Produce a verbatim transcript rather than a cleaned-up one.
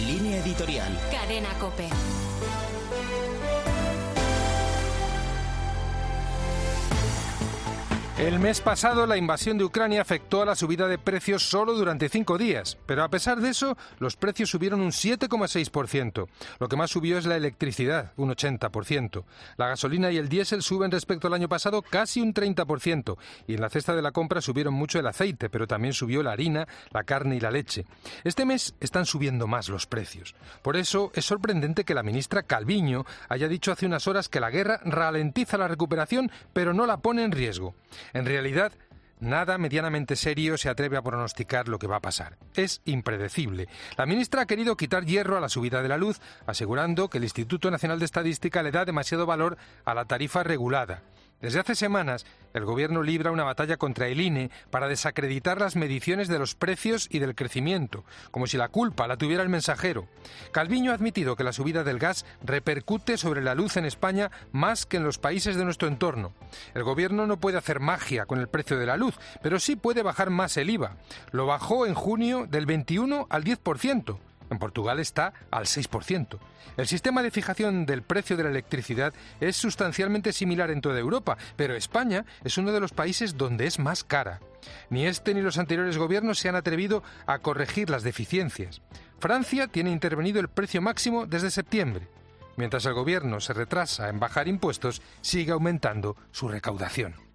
Línea Editorial. Cadena COPE. El mes pasado la invasión de Ucrania afectó a la subida de precios solo durante cinco días, pero a pesar de eso los precios subieron un siete coma seis por ciento. Lo que más subió es la electricidad, un ochenta por ciento. La gasolina y el diésel suben respecto al año pasado casi un treinta por ciento. Y en la cesta de la compra subieron mucho el aceite, pero también subió la harina, la carne y la leche. Este mes están subiendo más los precios. Por eso es sorprendente que la ministra Calviño haya dicho hace unas horas que la guerra ralentiza la recuperación, pero no la pone en riesgo. En realidad, nada medianamente serio se atreve a pronosticar lo que va a pasar. Es impredecible. La ministra ha querido quitar hierro a la subida de la luz, asegurando que el Instituto Nacional de Estadística le da demasiado valor a la tarifa regulada. Desde hace semanas, el Gobierno libra una batalla contra el I N E para desacreditar las mediciones de los precios y del crecimiento, como si la culpa la tuviera el mensajero. Calviño ha admitido que la subida del gas repercute sobre la luz en España más que en los países de nuestro entorno. El Gobierno no puede hacer magia con el precio de la luz, pero sí puede bajar más el I V A. Lo bajó en junio del veintiuno al diez por ciento. En Portugal está al seis por ciento. El sistema de fijación del precio de la electricidad es sustancialmente similar en toda Europa, pero España es uno de los países donde es más cara. Ni este ni los anteriores gobiernos se han atrevido a corregir las deficiencias. Francia tiene intervenido el precio máximo desde septiembre. Mientras el gobierno se retrasa en bajar impuestos, sigue aumentando su recaudación.